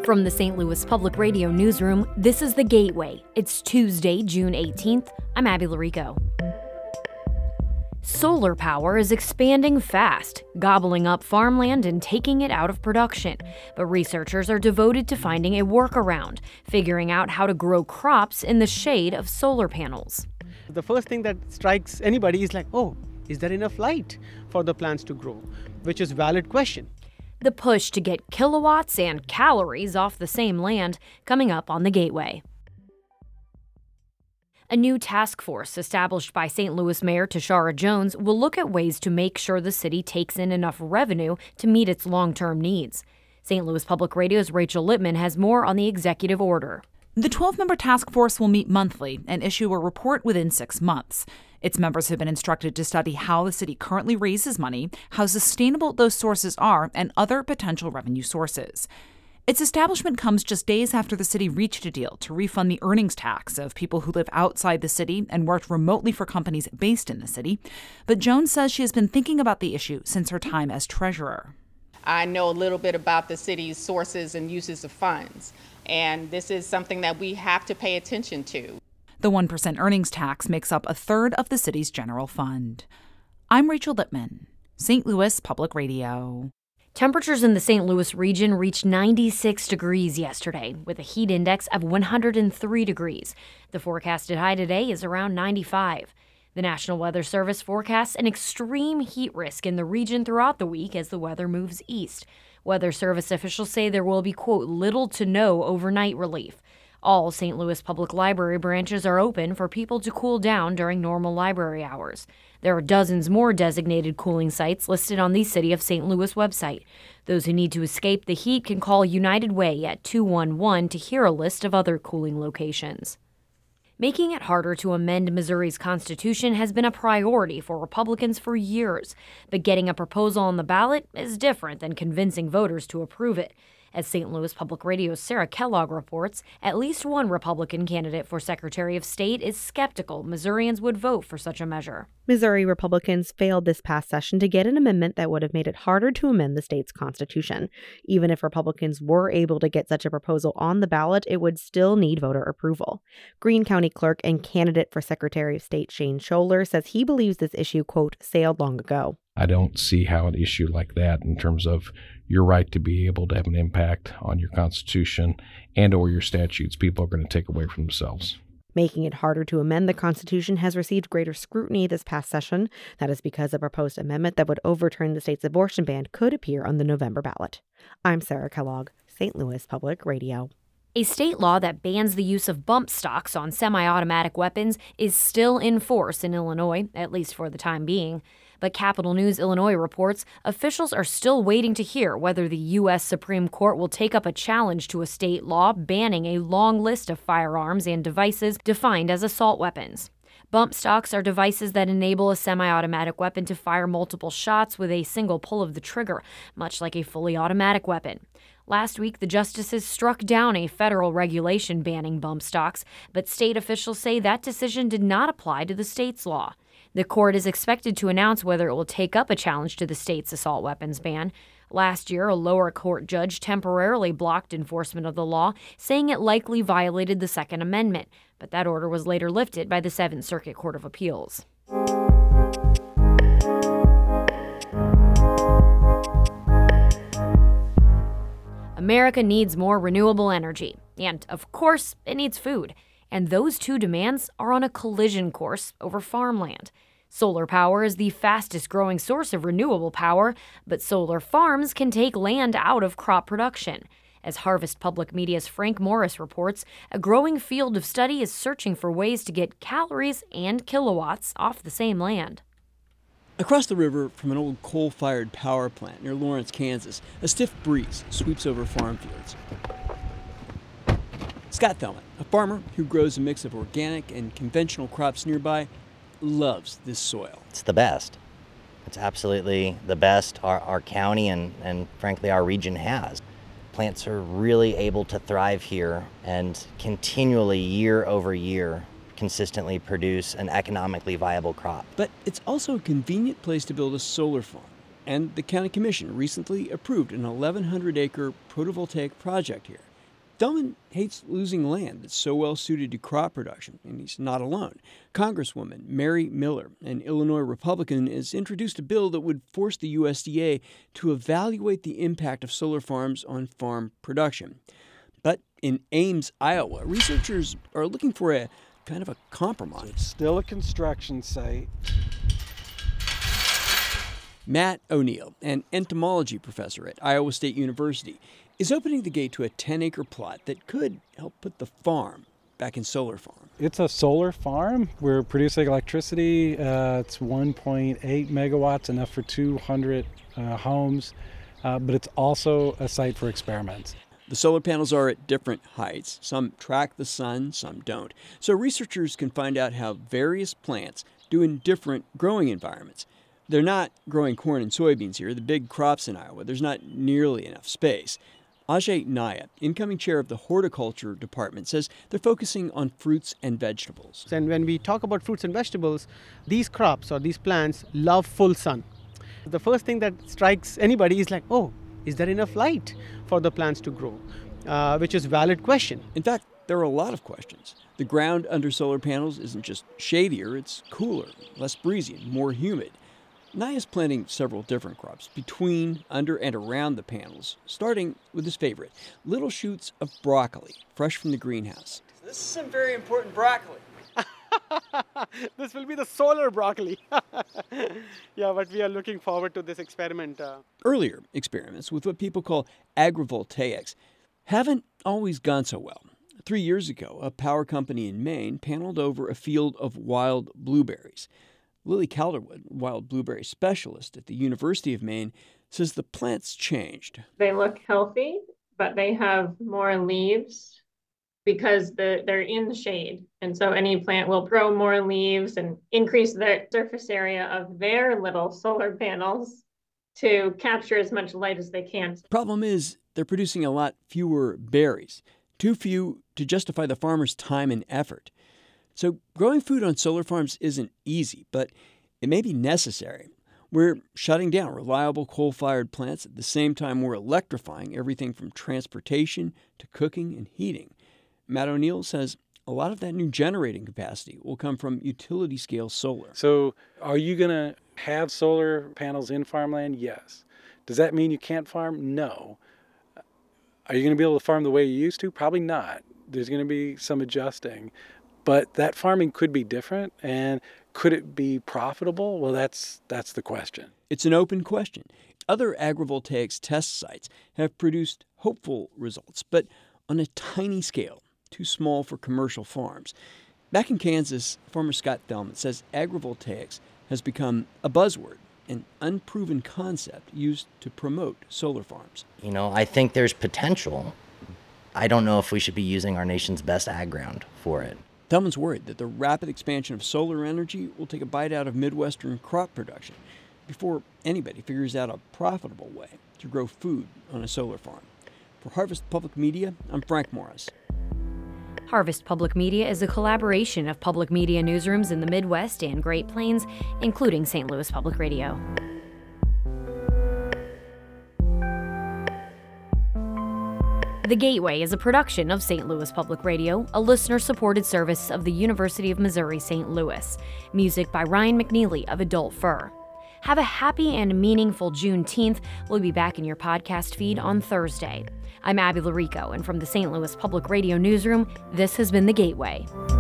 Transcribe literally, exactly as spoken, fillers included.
From the Saint Louis Public Radio newsroom, this is The Gateway. It's Tuesday, June eighteenth. I'm Abby Larico. Solar power is expanding fast, gobbling up farmland and taking it out of production. But researchers are devoted to finding a workaround, figuring out how to grow crops in the shade of solar panels. The first thing that strikes anybody is like, oh, is there enough light for the plants to grow? Which is a valid question. The push to get kilowatts and calories off the same land coming up on The Gateway. A new task force established by Saint Louis Mayor Tishaura Jones will look at ways to make sure the city takes in enough revenue to meet its long-term needs. Saint Louis Public Radio's Rachel Lippman has more on the executive order. The twelve-member task force will meet monthly and issue a report within six months. Its members have been instructed to study how the city currently raises money, how sustainable those sources are, and other potential revenue sources. Its establishment comes just days after the city reached a deal to refund the earnings tax of people who live outside the city and worked remotely for companies based in the city. But Jones says she has been thinking about the issue since her time as treasurer. I know a little bit about the city's sources and uses of funds, and this is something that we have to pay attention to. The one percent earnings tax makes up a third of the city's general fund. I'm Rachel Lippman, Saint Louis Public Radio. Temperatures in the Saint Louis region reached ninety-six degrees yesterday, with a heat index of one hundred three degrees. The forecasted high today is around ninety-five. The National Weather Service forecasts an extreme heat risk in the region throughout the week as the weather moves east. Weather Service officials say there will be, quote, little to no overnight relief. All Saint Louis Public Library branches are open for people to cool down during normal library hours. There are dozens more designated cooling sites listed on the City of Saint Louis website. Those who need to escape the heat can call United Way at two one one to hear a list of other cooling locations. Making it harder to amend Missouri's constitution has been a priority for Republicans for years, but getting a proposal on the ballot is different than convincing voters to approve it. As Saint Louis Public Radio's Sarah Kellogg reports, at least one Republican candidate for Secretary of State is skeptical Missourians would vote for such a measure. Missouri Republicans failed this past session to get an amendment that would have made it harder to amend the state's constitution. Even if Republicans were able to get such a proposal on the ballot, it would still need voter approval. Greene County Clerk and candidate for Secretary of State Shane Scholler says he believes this issue, quote, sailed long ago. I don't see how an issue like that, in terms of your right to be able to have an impact on your Constitution and or your statutes, people are going to take away from themselves. Making it harder to amend the Constitution has received greater scrutiny this past session. That is because a proposed amendment that would overturn the state's abortion ban could appear on the November ballot. I'm Sarah Kellogg, Saint Louis Public Radio. A state law that bans the use of bump stocks on semi-automatic weapons is still in force in Illinois, at least for the time being. But Capital News Illinois reports officials are still waiting to hear whether the U S Supreme Court will take up a challenge to a state law banning a long list of firearms and devices defined as assault weapons. Bump stocks are devices that enable a semi-automatic weapon to fire multiple shots with a single pull of the trigger, much like a fully automatic weapon. Last week, the justices struck down a federal regulation banning bump stocks, but state officials say that decision did not apply to the state's law. The court is expected to announce whether it will take up a challenge to the state's assault weapons ban. Last year, a lower court judge temporarily blocked enforcement of the law, saying it likely violated the Second Amendment, but that order was later lifted by the Seventh Circuit Court of Appeals. America needs more renewable energy, and, of course, it needs food. And those two demands are on a collision course over farmland. Solar power is the fastest growing source of renewable power, but solar farms can take land out of crop production. As Harvest Public Media's Frank Morris reports, a growing field of study is searching for ways to get calories and kilowatts off the same land. Across the river from an old coal-fired power plant near Lawrence, Kansas, a stiff breeze sweeps over farm fields. Scott Thelman, a farmer who grows a mix of organic and conventional crops nearby, loves this soil. It's the best. It's absolutely the best our, our county and, and frankly our region has. Plants are really able to thrive here and continually, year over year, consistently produce an economically viable crop. But it's also a convenient place to build a solar farm. And the county commission recently approved an eleven hundred acre photovoltaic project here. Thälmann hates losing land that's so well suited to crop production, and he's not alone. Congresswoman Mary Miller, an Illinois Republican, has introduced a bill that would force the U S D A to evaluate the impact of solar farms on farm production. But in Ames, Iowa, researchers are looking for a kind of a compromise. So it's still a construction site. Matt O'Neill, an entomology professor at Iowa State University, is opening the gate to a ten-acre plot that could help put the farm back in solar farm. It's a solar farm. We're producing electricity. Uh, it's one point eight megawatts, enough for two hundred uh, homes, uh, but it's also a site for experiments. The solar panels are at different heights. Some track the sun, some don't. So researchers can find out how various plants do in different growing environments. They're not growing corn and soybeans here, the big crops in Iowa. There's not nearly enough space. Ajay Naya, incoming chair of the horticulture department, says they're focusing on fruits and vegetables. And when we talk about fruits and vegetables, these crops or these plants love full sun. The first thing that strikes anybody is like, oh, is there enough light for the plants to grow? Uh, which is a valid question. In fact, there are a lot of questions. The ground under solar panels isn't just shadier, it's cooler, less breezy, and more humid. Naya's planting several different crops between, under, and around the panels, starting with his favorite, little shoots of broccoli, fresh from the greenhouse. This is some very important broccoli. This will be the solar broccoli. Yeah, but we are looking forward to this experiment. Uh... Earlier experiments with what people call agrivoltaics haven't always gone so well. Three years ago, a power company in Maine paneled over a field of wild blueberries. Lily Calderwood, wild blueberry specialist at the University of Maine, says the plants changed. They look healthy, but they have more leaves because the, they're in the shade. And so any plant will grow more leaves and increase the surface area of their little solar panels to capture as much light as they can. Problem is, they're producing a lot fewer berries, too few to justify the farmer's time and effort. So growing food on solar farms isn't easy, but it may be necessary. We're shutting down reliable coal-fired plants at the same time we're electrifying everything from transportation to cooking and heating. Matt O'Neill says a lot of that new generating capacity will come from utility-scale solar. So are you going to have solar panels in farmland? Yes. Does that mean you can't farm? No. Are you going to be able to farm the way you used to? Probably not. There's going to be some adjusting. But that farming could be different, and could it be profitable? Well, that's that's the question. It's an open question. Other agrivoltaics test sites have produced hopeful results, but on a tiny scale, too small for commercial farms. Back in Kansas, farmer Scott Thälmann says agrivoltaics has become a buzzword, an unproven concept used to promote solar farms. You know, I think there's potential. I don't know if we should be using our nation's best ag ground for it. Thälmann's worried that the rapid expansion of solar energy will take a bite out of Midwestern crop production before anybody figures out a profitable way to grow food on a solar farm. For Harvest Public Media, I'm Frank Morris. Harvest Public Media is a collaboration of public media newsrooms in the Midwest and Great Plains, including Saint Louis Public Radio. The Gateway is a production of Saint Louis Public Radio, a listener-supported service of the University of Missouri Saint Louis. Music by Ryan McNeely of Adult Fur. Have a happy and meaningful Juneteenth. We'll be back in your podcast feed on Thursday. I'm Abby Larico, and from the Saint Louis Public Radio newsroom, this has been The Gateway.